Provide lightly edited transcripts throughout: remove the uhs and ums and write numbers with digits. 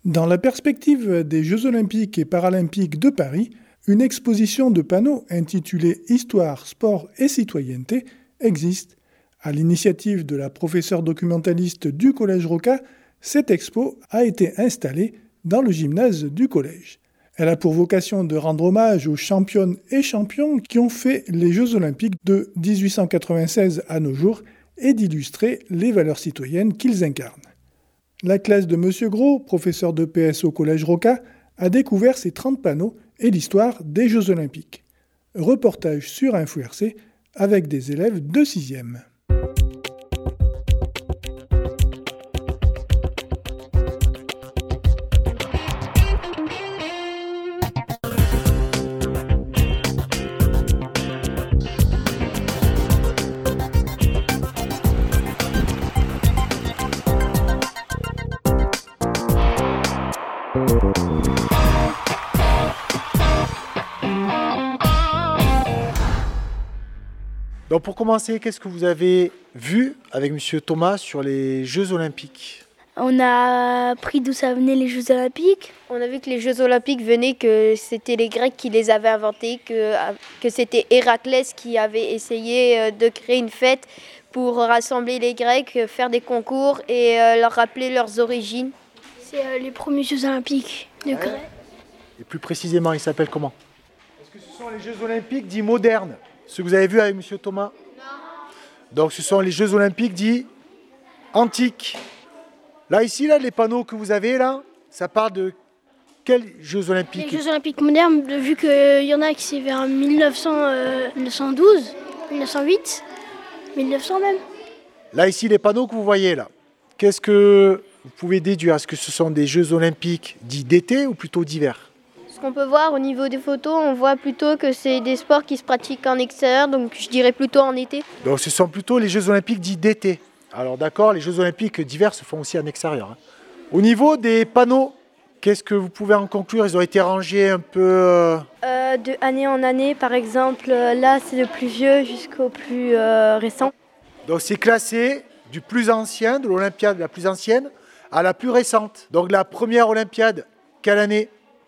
Dans la perspective des Jeux olympiques et paralympiques de Paris, une exposition de panneaux intitulée « Histoire, sport et citoyenneté » existe. À l'initiative de la professeure documentaliste du Collège Rocca, cette expo a été installée dans le gymnase du collège. Elle a pour vocation de rendre hommage aux championnes et champions qui ont fait les Jeux olympiques de 1896 à nos jours et d'illustrer les valeurs citoyennes qu'ils incarnent. La classe de M. Gros, professeur de PS au Collège Rocca, a découvert ces 30 panneaux et l'histoire des Jeux olympiques. Reportage sur Info RC avec des élèves de 6e. Donc pour commencer, qu'est-ce que vous avez vu avec M. Thomas sur les Jeux olympiques ? On a appris d'où ça venait les Jeux olympiques. On a vu que les Jeux olympiques venaient, que c'était les Grecs qui les avaient inventés, que c'était Héraclès qui avait essayé de créer une fête pour rassembler les Grecs, faire des concours et leur rappeler leurs origines. C'est les premiers Jeux olympiques de Grèce. Et plus précisément, ils s'appellent comment ? Est-ce que ce sont les Jeux olympiques dits modernes ? Ce que vous avez vu avec M. Thomas ? Non. Donc ce sont les Jeux olympiques dits antiques. Là, ici, les panneaux que vous avez, là, ça parle de quels Jeux olympiques ? Les Jeux olympiques modernes, vu qu'il y en a qui c'est vers 1912, 1908, 1900 même. Là, ici, les panneaux que vous voyez, là, qu'est-ce que vous pouvez déduire ? Est-ce que ce sont des Jeux olympiques dits d'été ou plutôt d'hiver ? Ce qu'on peut voir au niveau des photos, on voit plutôt que c'est des sports qui se pratiquent en extérieur, donc je dirais plutôt en été. Donc ce sont plutôt les Jeux olympiques dits d'été. Alors d'accord, les Jeux olympiques d'hiver se font aussi en extérieur. Au niveau des panneaux, qu'est-ce que vous pouvez en conclure ? Ils ont été rangés un peu... De année en année, par exemple, là c'est le plus vieux jusqu'au plus récent. Donc c'est classé du plus ancien, de l'Olympiade la plus ancienne, à la plus récente. Donc la première Olympiade, quelle année ?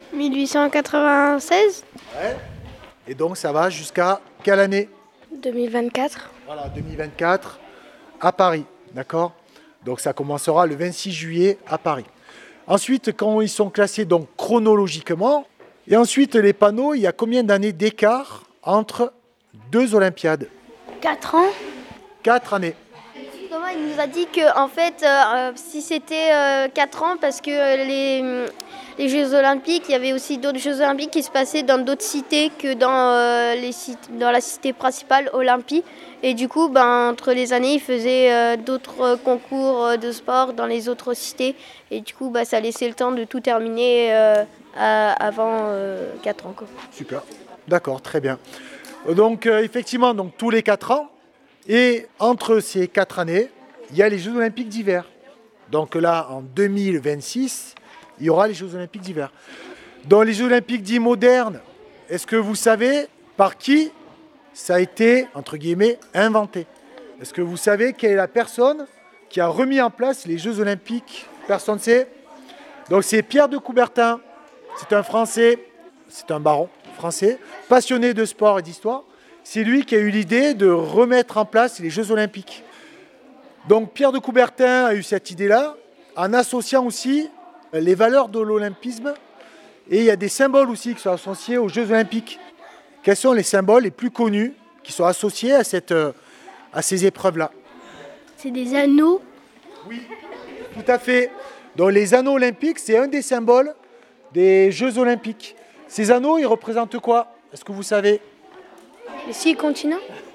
1896. Ouais. Et donc ça va jusqu'à quelle année ? 2024. Voilà, 2024 à Paris, d'accord ? Donc ça commencera le 26 juillet à Paris. Ensuite, quand ils sont classés donc chronologiquement, et ensuite les panneaux, il y a combien d'années d'écart entre deux Olympiades ? 4 ans. 4 années. Thomas, il nous a dit que en fait, si c'était 4 ans, parce que les Jeux olympiques, il y avait aussi d'autres Jeux olympiques qui se passaient dans d'autres cités que dans la cité principale, Olympie. Et du coup, entre les années, ils faisaient d'autres concours de sport dans les autres cités. Et du coup, ça laissait le temps de tout terminer avant 4 ans. Quoi. Super, d'accord, très bien. Donc effectivement, tous les 4 ans, et entre ces 4 années, il y a les Jeux olympiques d'hiver. Donc là, en 2026, il y aura les Jeux olympiques d'hiver. Dans les Jeux olympiques dits modernes, est-ce que vous savez par qui ça a été, entre guillemets, inventé ? Est-ce que vous savez quelle est la personne qui a remis en place les Jeux olympiques ? Personne ne sait ? Donc c'est Pierre de Coubertin, c'est un Français, c'est un baron français, passionné de sport et d'histoire. C'est lui qui a eu l'idée de remettre en place les Jeux olympiques. Donc Pierre de Coubertin a eu cette idée-là, en associant aussi les valeurs de l'olympisme. Et il y a des symboles aussi qui sont associés aux Jeux olympiques. Quels sont les symboles les plus connus qui sont associés à ces épreuves-là ? C'est des anneaux. Oui, tout à fait. Donc les anneaux olympiques, c'est un des symboles des Jeux olympiques. Ces anneaux, ils représentent quoi ? Est-ce que vous savez ? Les 6 continents ?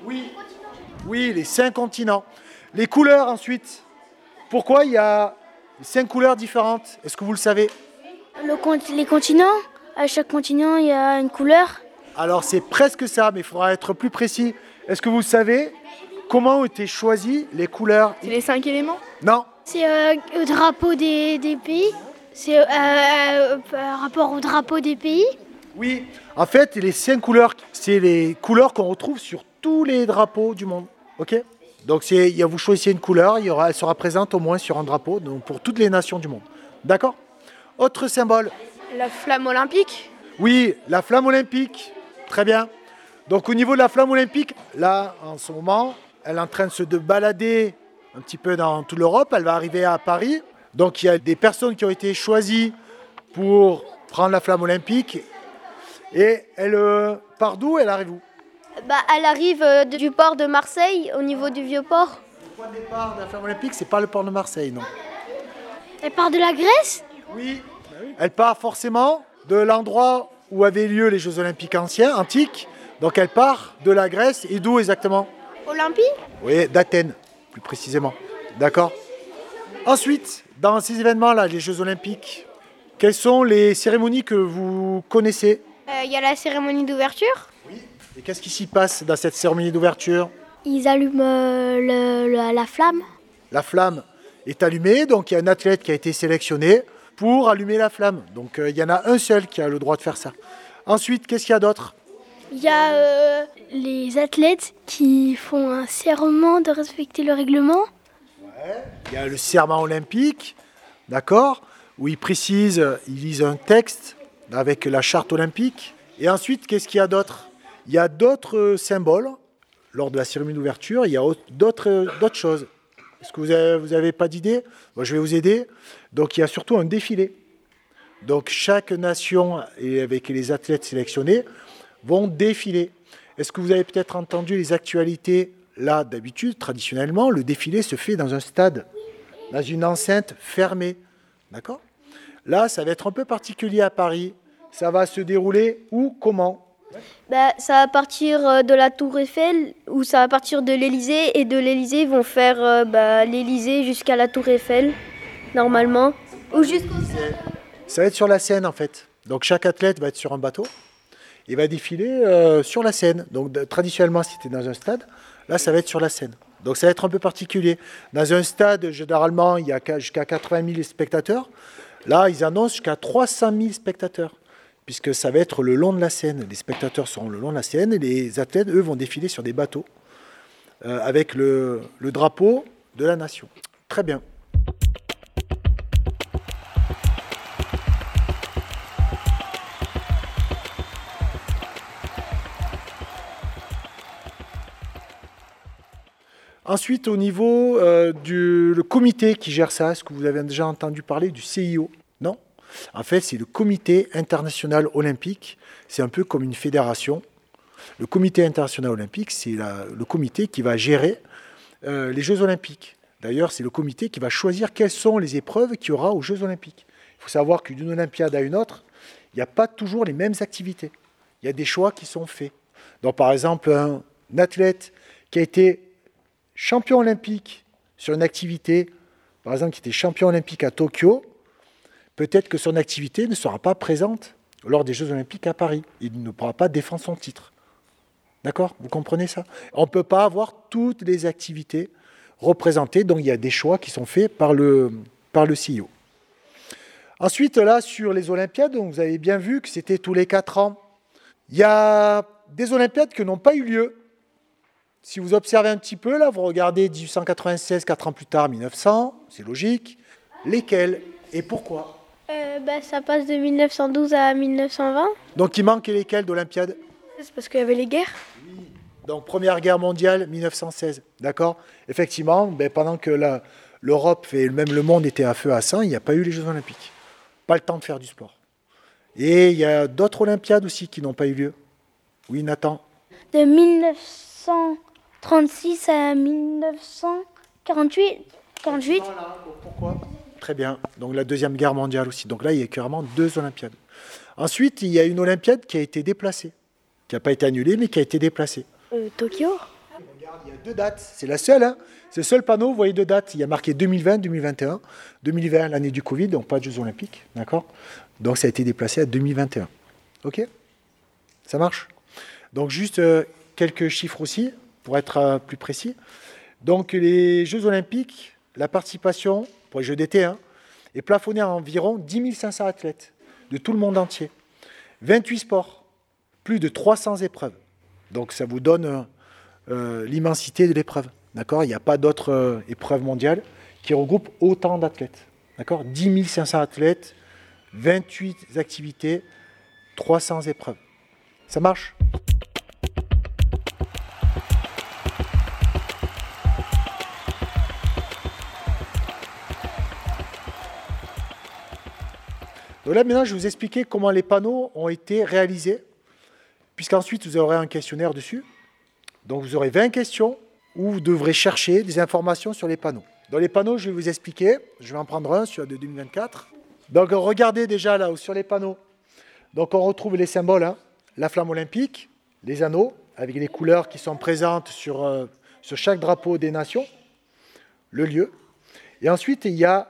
Oui, les 5 continents. Les couleurs ensuite. Pourquoi il y a 5 couleurs différentes ? Est-ce que vous le savez ? Les continents, à chaque continent, il y a une couleur. Alors c'est presque ça, mais il faudra être plus précis. Est-ce que vous savez comment ont été choisies les couleurs ? C'est les 5 éléments ? Non. C'est au drapeau des pays. C'est par rapport au drapeau des pays. Oui, en fait, les 5 couleurs, c'est les couleurs qu'on retrouve sur tous les drapeaux du monde. Ok ? Donc vous choisissez une couleur, elle sera présente au moins sur un drapeau donc pour toutes les nations du monde. D'accord ? Autre symbole. La flamme olympique. Oui, la flamme olympique. Très bien. Donc au niveau de la flamme olympique, là, en ce moment, elle est en train de se balader un petit peu dans toute l'Europe. Elle va arriver à Paris. Donc il y a des personnes qui ont été choisies pour prendre la flamme olympique. Et elle part d'où? Elle arrive où? Elle arrive du port de Marseille, au niveau du vieux port. Le point de départ de la flamme olympique, c'est pas le port de Marseille, non? Elle part de la Grèce. Oui. Elle part forcément de l'endroit où avaient lieu les Jeux olympiques antiques. Donc elle part de la Grèce et d'où exactement? Olympie. Oui, d'Athènes, plus précisément. D'accord. Ensuite, dans ces événements-là, les Jeux olympiques, quelles sont les cérémonies que vous connaissez? Il y a la cérémonie d'ouverture. Et qu'est-ce qui s'y passe dans cette cérémonie d'ouverture? Ils allument la flamme. La flamme est allumée, donc il y a un athlète qui a été sélectionné pour allumer la flamme. Donc il y en a un seul qui a le droit de faire ça. Ensuite, qu'est-ce qu'il y a d'autre? Il y a les athlètes qui font un serment de respecter le règlement. Il y a le serment olympique, d'accord, où ils précisent, ils lisent un texte avec la charte olympique. Et ensuite, qu'est-ce qu'il y a d'autre? Il y a d'autres symboles. Lors de la cérémonie d'ouverture, il y a d'autres choses. Est-ce que vous avez pas d'idée? Moi, je vais vous aider. Donc, il y a surtout un défilé. Donc, chaque nation, et avec les athlètes sélectionnés, vont défiler. Est-ce que vous avez peut-être entendu les actualités? Là, d'habitude, traditionnellement, le défilé se fait dans un stade, dans une enceinte fermée. D'accord? Là, ça va être un peu particulier à Paris. Ça va se dérouler où, comment? Ça va partir de la Tour Eiffel ou ça va partir de l'Élysée. Et de l'Élysée, ils vont faire l'Élysée jusqu'à la Tour Eiffel, normalement. Ou jusqu'au... Ça va être sur la Seine, en fait. Donc, chaque athlète va être sur un bateau et va défiler sur la Seine. Donc, traditionnellement, si c'était dans un stade, là, ça va être sur la Seine. Donc, ça va être un peu particulier. Dans un stade, généralement, il y a jusqu'à 80 000 spectateurs. Là, ils annoncent jusqu'à 300 000 spectateurs, puisque ça va être le long de la Seine. Les spectateurs seront le long de la Seine et les athlètes, eux, vont défiler sur des bateaux avec le drapeau de la nation. Très bien. Ensuite, au niveau du comité qui gère ça, est-ce que vous avez déjà entendu parler du CIO? Non? En fait, c'est le Comité international olympique. C'est un peu comme une fédération. Le Comité international olympique, c'est le comité qui va gérer les Jeux olympiques. D'ailleurs, c'est le comité qui va choisir quelles sont les épreuves qu'il y aura aux Jeux olympiques. Il faut savoir que d'une Olympiade à une autre, il n'y a pas toujours les mêmes activités. Il y a des choix qui sont faits. Donc, par exemple, un athlète qui a été champion olympique sur une activité, par exemple, qui était champion olympique à Tokyo, peut-être que son activité ne sera pas présente lors des Jeux olympiques à Paris. Il ne pourra pas défendre son titre. D'accord? Vous comprenez ça? On ne peut pas avoir toutes les activités représentées, donc il y a des choix qui sont faits par le CIO. Ensuite, là, sur les Olympiades, donc, vous avez bien vu que c'était tous les 4 ans. Il y a des Olympiades qui n'ont pas eu lieu. Si vous observez un petit peu, là, vous regardez 1896, 4 ans plus tard, 1900, c'est logique. Lesquelles et pourquoi? Ça passe de 1912 à 1920. Donc il manque lesquelles d'Olympiades? C'est parce qu'il y avait les guerres. Donc Première Guerre mondiale, 1916, d'accord? Effectivement, pendant que l'Europe et même le monde étaient à feu à sang, il n'y a pas eu les Jeux olympiques. Pas le temps de faire du sport. Et il y a d'autres Olympiades aussi qui n'ont pas eu lieu. Oui, Nathan? De 1936 à 1948. Pourquoi? Très bien. Donc la Deuxième Guerre mondiale aussi. Donc là, il y a carrément 2 Olympiades. Ensuite, il y a une Olympiade qui a été déplacée. Qui n'a pas été annulée, mais qui a été déplacée. Tokyo. Regarde, il y a 2 dates. C'est la seule. Hein. C'est le seul panneau, vous voyez 2 dates. Il y a marqué 2020, 2021. 2020, l'année du Covid, donc pas de Jeux olympiques. D'accord? Donc ça a été déplacé à 2021. OK? Ça marche? Donc juste quelques chiffres aussi, pour être plus précis. Donc les Jeux olympiques, la participation pour les Jeux d'été est plafonnée à environ 10 500 athlètes de tout le monde entier. 28 sports, plus de 300 épreuves. Donc ça vous donne l'immensité de l'épreuve. D'accord? Il n'y a pas d'autres épreuves mondiales qui regroupent autant d'athlètes. D'accord? 10 500 athlètes 28 activités, 300 épreuves. Ça marche ? Donc là, maintenant, je vais vous expliquer comment les panneaux ont été réalisés, puisqu'ensuite, vous aurez un questionnaire dessus. Donc, vous aurez 20 questions où vous devrez chercher des informations sur les panneaux. Dans les panneaux, je vais vous expliquer. Je vais en prendre un, celui de 2024. Donc, regardez déjà là, sur les panneaux. Donc, on retrouve les symboles, hein, la flamme olympique, les anneaux, avec les couleurs qui sont présentes sur chaque drapeau des nations, le lieu. Et ensuite, il y a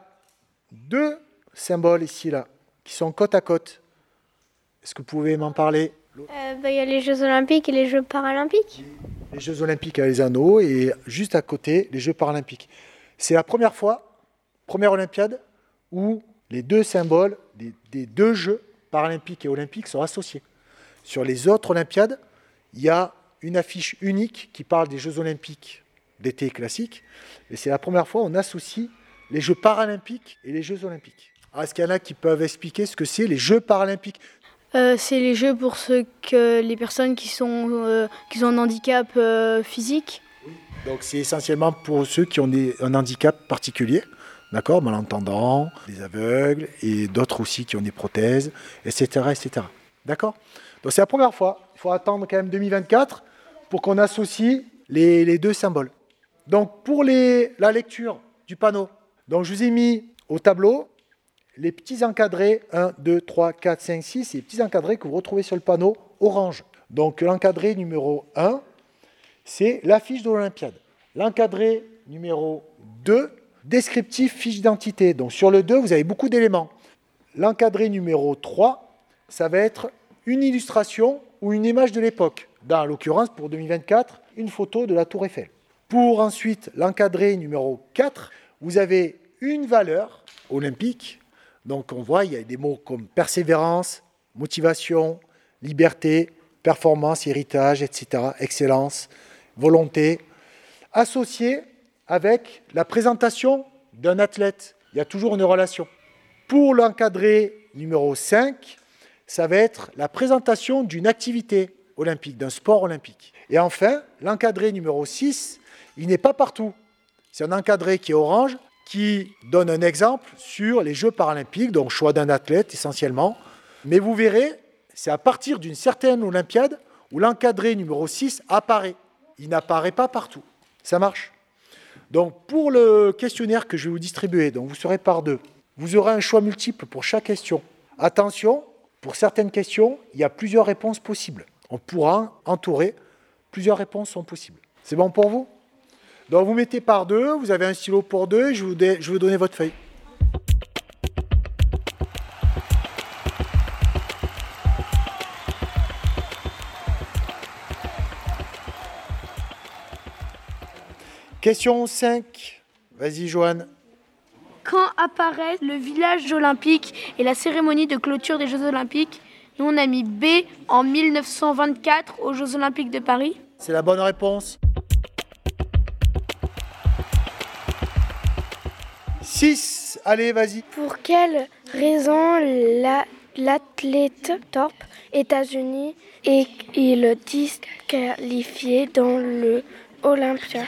2 symboles ici, là, qui sont côte à côte. Est-ce que vous pouvez m'en parler ? Il y a les Jeux Olympiques et les Jeux Paralympiques. Les Jeux Olympiques à les anneaux et juste à côté, les Jeux Paralympiques. C'est la première Olympiade, où les 2 symboles des 2 Jeux Paralympiques et Olympiques sont associés. Sur les autres Olympiades, il y a une affiche unique qui parle des Jeux Olympiques d'été classiques. Et c'est la première fois où on associe les Jeux Paralympiques et les Jeux Olympiques. Alors, est-ce qu'il y en a qui peuvent expliquer ce que c'est les Jeux Paralympiques ? C'est les jeux pour les personnes qui ont un handicap physique. Donc c'est essentiellement pour ceux qui ont un handicap particulier, d'accord, malentendants, des aveugles et d'autres aussi qui ont des prothèses, etc. etc. D'accord ? Donc c'est la première fois. Il faut attendre quand même 2024 pour qu'on associe les 2 symboles. Donc pour la lecture du panneau, donc je vous ai mis au tableau les petits encadrés 1, 2, 3, 4, 5, 6, c'est les petits encadrés que vous retrouvez sur le panneau orange. Donc l'encadré numéro 1, c'est l'affiche de l'Olympiade. L'encadré numéro 2, descriptif fiche d'identité. Donc sur le 2, vous avez beaucoup d'éléments. L'encadré numéro 3, ça va être une illustration ou une image de l'époque. Dans l'occurrence, pour 2024, une photo de la Tour Eiffel. Pour ensuite l'encadré numéro 4, vous avez une valeur olympique. Donc on voit, il y a des mots comme persévérance, motivation, liberté, performance, héritage, etc., excellence, volonté, associés avec la présentation d'un athlète. Il y a toujours une relation. Pour l'encadré numéro 5, ça va être la présentation d'une activité olympique, d'un sport olympique. Et enfin, l'encadré numéro 6, il n'est pas partout. C'est un encadré qui est orange, qui donne un exemple sur les Jeux Paralympiques, donc choix d'un athlète essentiellement. Mais vous verrez, c'est à partir d'une certaine Olympiade où l'encadré numéro 6 apparaît. Il n'apparaît pas partout. Ça marche ? Donc pour le questionnaire que je vais vous distribuer, donc vous serez par 2, vous aurez un choix multiple pour chaque question. Attention, pour certaines questions, il y a plusieurs réponses possibles. On pourra entourer, plusieurs réponses sont possibles. C'est bon pour vous ? Donc vous mettez par 2, vous avez un stylo pour 2, je vais vous donner votre feuille. Question 5. Vas-y, Joanne. Quand apparaît le village olympique et la cérémonie de clôture des Jeux Olympiques ? Nous, on a mis B en 1924 aux Jeux Olympiques de Paris. C'est la bonne réponse. 6. Allez, vas-y. Pour quelle raison l'athlète top États-Unis est-il disqualifié dans l'Olympiade ?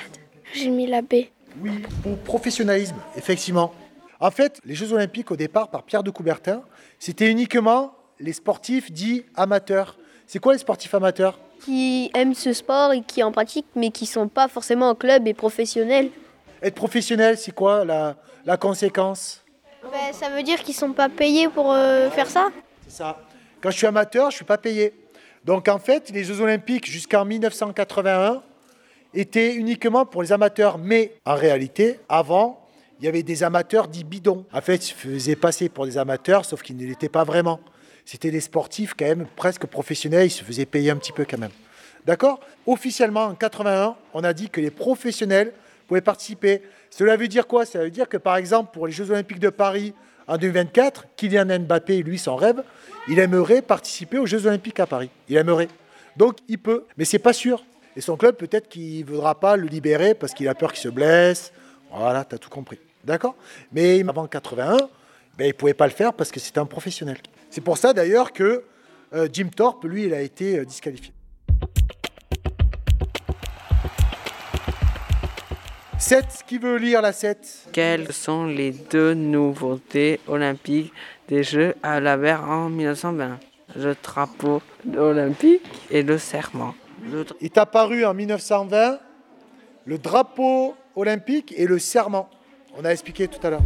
J'ai mis la B. Oui, pour professionnalisme, effectivement. En fait, les Jeux Olympiques, au départ, par Pierre de Coubertin, c'était uniquement les sportifs dits amateurs. C'est quoi les sportifs amateurs ? Qui aiment ce sport et qui en pratiquent, mais qui ne sont pas forcément en club et professionnels. Être professionnel, c'est quoi la conséquence ? Ça veut dire qu'ils ne sont pas payés pour faire ça ? C'est ça. Quand je suis amateur, je ne suis pas payé. Donc en fait, les Jeux Olympiques jusqu'en 1981 étaient uniquement pour les amateurs. Mais en réalité, avant, il y avait des amateurs dits bidons. En fait, ils se faisaient passer pour des amateurs, sauf qu'ils ne l'étaient pas vraiment. C'était des sportifs quand même presque professionnels, ils se faisaient payer un petit peu quand même. D'accord ? Officiellement, en 81, on a dit que les professionnels pouvaient participer. Cela veut dire quoi ? Ça veut dire que par exemple, pour les Jeux Olympiques de Paris en 2024, Kylian Mbappé, lui, son rêve, il aimerait participer aux Jeux Olympiques à Paris. Il aimerait. Donc, il peut, mais c'est pas sûr. Et son club, peut-être qu'il ne voudra pas le libérer parce qu'il a peur qu'il se blesse. Voilà, tu as tout compris. D'accord ? Mais avant 81, Ben, il ne pouvait pas le faire parce que c'était un professionnel. C'est pour ça d'ailleurs que Jim Thorpe, lui, il a été disqualifié. 7, qui veut lire la 7? Quelles sont les 2 nouveautés olympiques des Jeux à la mer en 1920? Le drapeau olympique et le serment. Il est apparu en 1920 le drapeau olympique et le serment. On a expliqué tout à l'heure.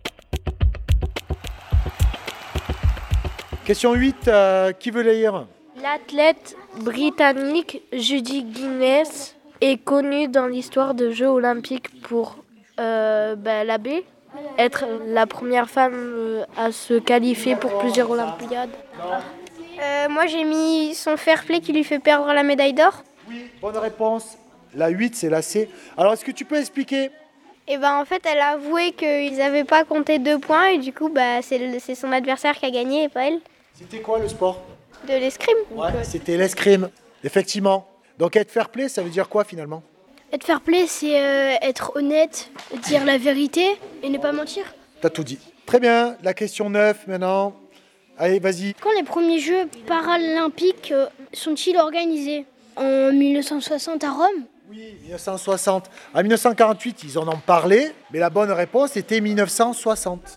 Question 8, qui veut lire? L'athlète britannique Judy Guinness est connue dans l'histoire des Jeux olympiques pour la B, être la première femme à se qualifier pour plusieurs Olympiades. Moi, j'ai mis son fair play qui lui fait perdre la médaille d'or. Oui, bonne réponse. La 8, c'est la C. Alors, est-ce que tu peux expliquer? Et en fait, elle a avoué qu'ils n'avaient pas compté 2 points et du coup, c'est son adversaire qui a gagné et pas elle. C'était quoi le sport? De l'escrime. Ouais, c'était l'escrime, effectivement. Donc être fair play, ça veut dire quoi finalement? Être fair play, c'est être honnête, dire la vérité et ne pas mentir. T'as tout dit. Très bien, la question 9 maintenant. Allez, vas-y. Quand les premiers Jeux paralympiques sont-ils organisés? En 1960 à Rome? Oui, 1960. En 1948, ils en ont parlé, mais la bonne réponse était 1960.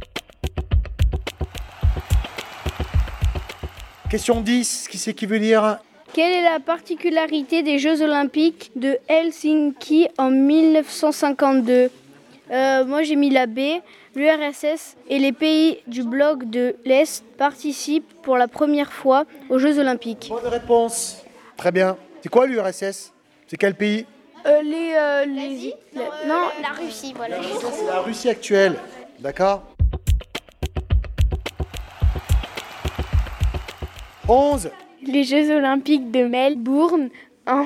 Question 10, qui c'est qui veut lire? Quelle est la particularité des Jeux olympiques de Helsinki en 1952? Moi j'ai mis la B. L'URSS et les pays du bloc de l'Est participent pour la première fois aux Jeux olympiques. Bonne réponse. Très bien. C'est quoi l'URSS? C'est quel pays? La Russie, voilà. C'est la Russie actuelle. D'accord. 11. Les Jeux olympiques de Melbourne en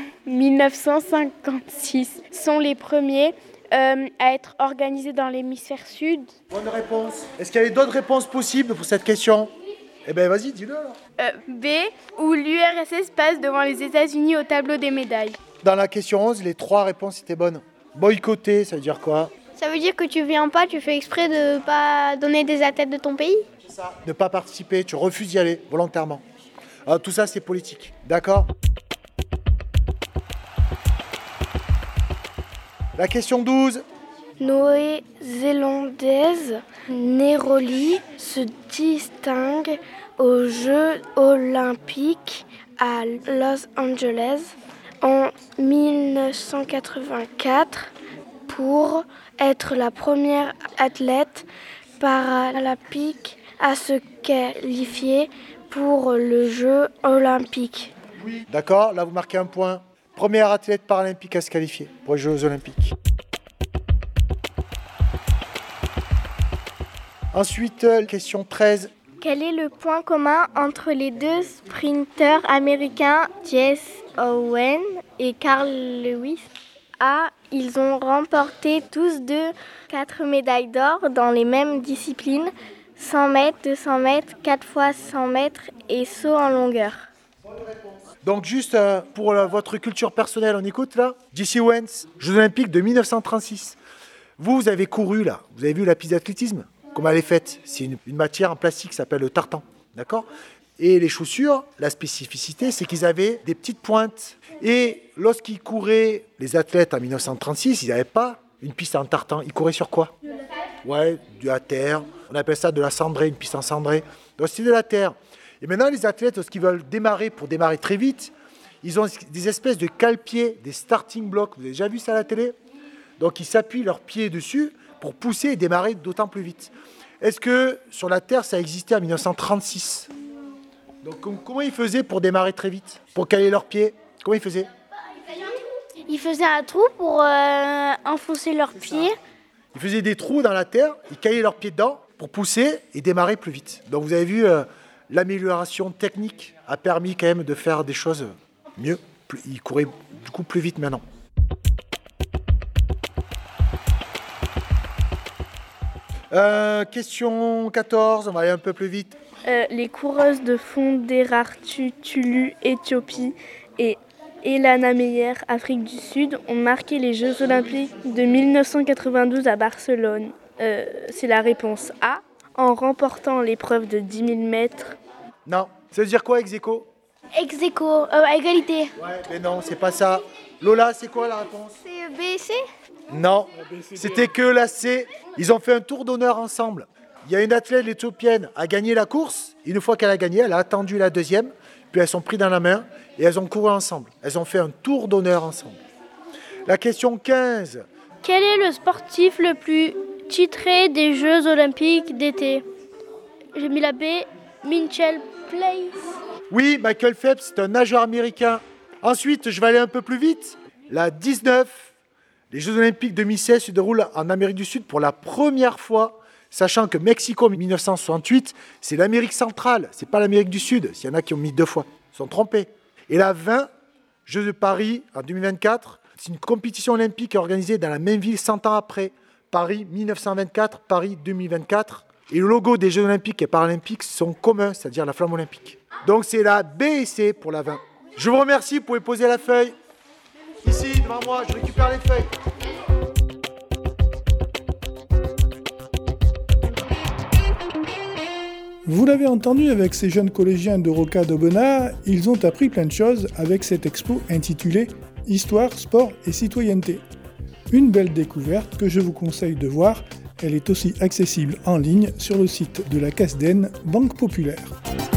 1956 sont les premiers à être organisés dans l'hémisphère sud. Bonne réponse. Est-ce qu'il y avait d'autres réponses possibles pour cette question? Eh bien, vas-y, dis-le alors. B, où l'URSS passe devant les États-Unis au tableau des médailles. Dans la question 11, les 3 réponses étaient bonnes. Boycotter, ça veut dire quoi? Ça veut dire que tu viens pas, tu fais exprès de pas donner des athlètes de ton pays? Ça. Ne pas participer, tu refuses d'y aller volontairement. Alors, tout ça, c'est politique. D'accord? La question 12. Néo-zélandaise Neroli se distingue aux Jeux olympiques à Los Angeles en 1984 pour être la première athlète paralympique à se qualifier pour le Jeu olympique. Oui. D'accord, là vous marquez un point. Première athlète paralympique à se qualifier pour les Jeux olympiques. Ensuite, question 13. Quel est le point commun entre les 2 sprinteurs américains Jess Owen et Carl Lewis? A. Ils ont remporté tous 4 médailles d'or dans les mêmes disciplines, 100 mètres, 200 mètres, 4 fois 100 mètres et saut en longueur. Donc juste pour votre culture personnelle, on écoute là. Jessie Owens, Jeux olympiques de 1936. Vous avez couru là, vous avez vu la piste d'athlétisme? Comment elle est faite? C'est une matière en plastique qui s'appelle le tartan, d'accord? Et les chaussures, la spécificité, c'est qu'ils avaient des petites pointes. Et lorsqu'ils couraient, les athlètes en 1936, ils n'avaient pas une piste en tartan. Ils couraient sur quoi? Ouais, de la terre. On appelle ça de la cendrée, une piste en cendrée. Donc c'est de la terre. Et maintenant, les athlètes, lorsqu'ils veulent démarrer, pour démarrer très vite, ils ont des espèces de cale-pieds, des starting blocks. Vous avez déjà vu ça à la télé? Donc ils s'appuient leurs pieds dessus pour pousser et démarrer d'autant plus vite. Est-ce que sur la Terre, ça existait en 1936? Donc comment ils faisaient pour démarrer très vite? Pour caler leurs pieds? Comment ils faisaient? Ils faisaient un trou pour enfoncer leurs pieds. Ils faisaient des trous dans la terre, ils calaient leurs pieds dedans pour pousser et démarrer plus vite. Donc vous avez vu, l'amélioration technique a permis quand même de faire des choses mieux. Ils couraient du coup plus vite maintenant. Question 14, on va aller un peu plus vite. Les coureuses de Fonderartu Tulu, Éthiopie et Elana Meyer, Afrique du Sud, ont marqué les Jeux olympiques de 1992 à Barcelone. C'est la réponse A. en remportant l'épreuve de 10 000 mètres. Non. Ça veut dire quoi, ex aequo? Ex aequo, égalité. Ouais, mais non, c'est pas ça. Lola, c'est quoi la réponse? C'est B et C? Non, c'était que la C. Ils ont fait un tour d'honneur ensemble. Il y a une athlète éthiopienne qui a gagné la course. Une fois qu'elle a gagné, elle a attendu la deuxième. Puis elles sont prises dans la main et elles ont couru ensemble. Elles ont fait un tour d'honneur ensemble. La question 15. Quel est le sportif le plus titré des Jeux Olympiques d'été? J'ai mis la B, Mitchell Place. Oui, Michael Phelps, c'est un nageur américain. Ensuite, je vais aller un peu plus vite. La 19. Les Jeux Olympiques 2016 se déroulent en Amérique du Sud pour la première fois, sachant que Mexico 1968, c'est l'Amérique centrale, c'est pas l'Amérique du Sud. S'il y en a qui ont mis 2 fois, ils sont trompés. Et la 20, Jeux de Paris en 2024, c'est une compétition olympique organisée dans la même ville 100 ans après. Paris 1924, Paris 2024. Et le logo des Jeux Olympiques et Paralympiques sont communs, c'est-à-dire la flamme olympique. Donc c'est la B et C pour la 20. Je vous remercie, vous pouvez poser la feuille. Ici, devant moi, je récupère les feuilles. Vous l'avez entendu avec ces jeunes collégiens de Roca-d'Aubenas, ils ont appris plein de choses avec cette expo intitulée « Histoire, sport et citoyenneté ». Une belle découverte que je vous conseille de voir, elle est aussi accessible en ligne sur le site de la CASDEN Banque Populaire.